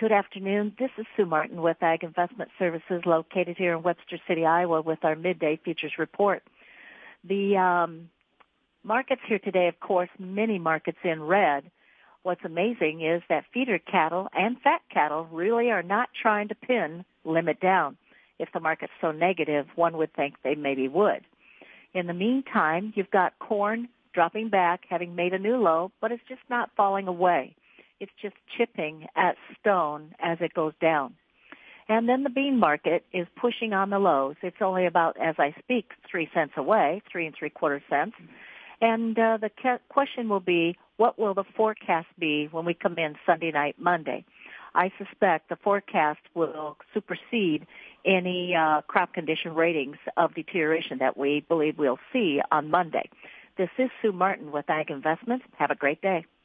Good afternoon. This is Sue Martin with Ag Investment Services located here in Webster City, Iowa with our midday futures report. The markets here today, of course, many markets in red. What's amazing is that feeder cattle and fat cattle really are not trying to pin limit down. If the market's so negative, one would think they maybe would. In the meantime, you've got corn dropping back, having made a new low, but it's just not falling away. It's just chipping at stone as it goes down. And then the bean market is pushing on the lows. It's only about, as I speak, 3 cents away, 3 3/4 cents. And the question will be, what will the forecast be when we come in Sunday night, Monday? I suspect the forecast will supersede any crop condition ratings of deterioration that we believe we'll see on Monday. This is Sue Martin with Ag Investments. Have a great day.